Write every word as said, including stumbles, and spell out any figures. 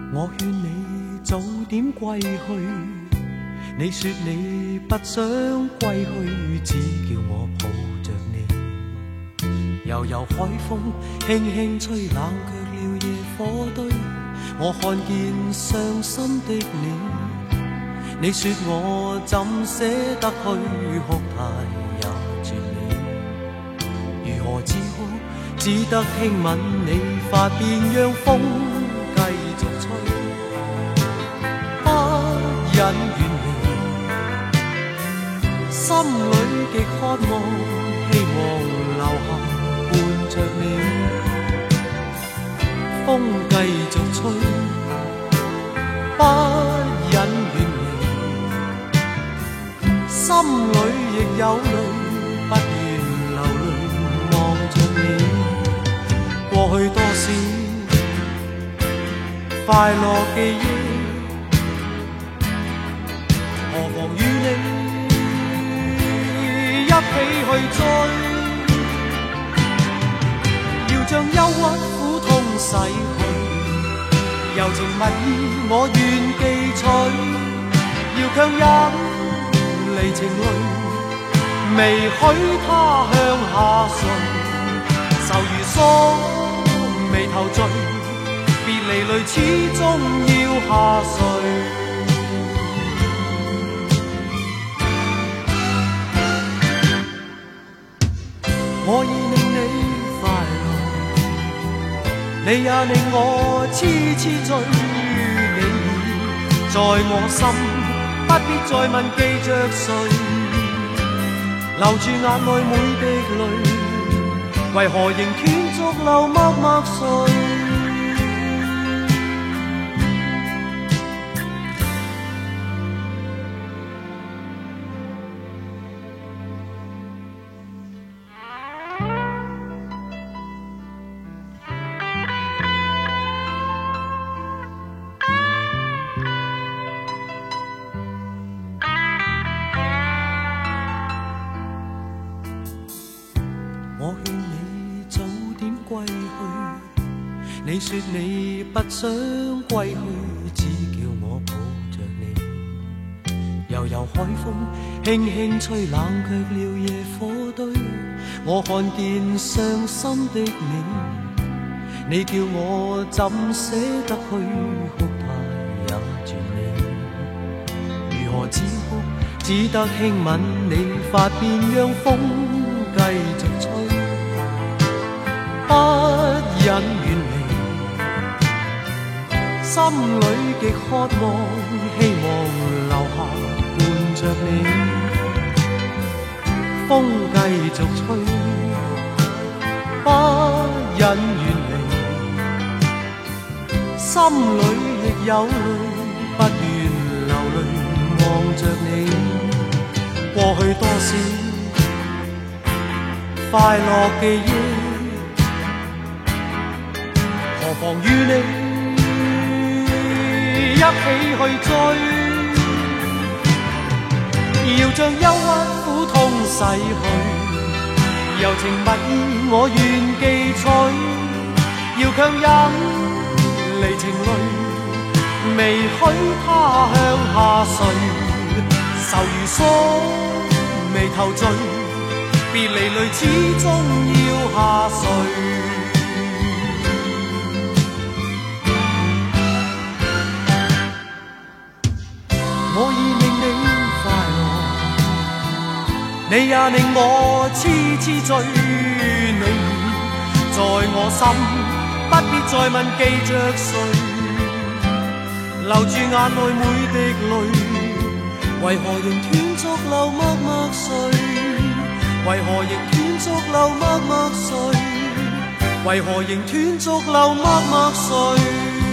我劝你早點歸去，你說你不想歸去，只叫我抱着你。悠悠海風輕輕吹，冷卻了野火堆。我看見傷心的你，你說我怎捨得去，哭態也絕美。如何止哭，只得輕吻你髮邊，讓風繼續吹。不忍遠離，心裏極渴望，希望留下伴着你。風繼續吹，不忍遠離，心裏亦有淚，不願流淚望着你。過去多少快樂記憶，何妨與你一起去追，要將憂鬱苦痛洗去，柔情蜜意我願記取，要強忍離情淚，未許他向下垂，愁如鎖眉頭聚，別離淚始終要下垂。我已令你快樂，你也令我痴痴醉，你已在我心，不必再問記着誰，留住眼內每滴淚，為何仍斷續流默默垂。我勸你早點歸去，你說你不想歸去，只叫我抱着你。悠悠海風輕輕吹，冷卻了野火堆。我看見傷心的你，你叫我怎捨得去，哭態也絕美。如何止哭，只得輕吻你髮邊，讓風繼續吹。不忍遠離，心裏極渴望，希望留下伴着你。風繼續吹，不忍遠離，心裏亦有淚，不願流淚望着你。過去多少快樂記憶，何妨與你一起去追，要將憂鬱苦痛洗去，柔情蜜意我願記取，要強忍離情淚，未許他向下垂，愁如鎖眉頭聚，別離淚始終要下垂。我已令你快樂，你也令我痴痴醉，你在我心，不必再問記着誰，留住眼內每滴淚，為何仍斷續流默默垂，為何仍斷續流默默垂，為何仍斷續流默默垂。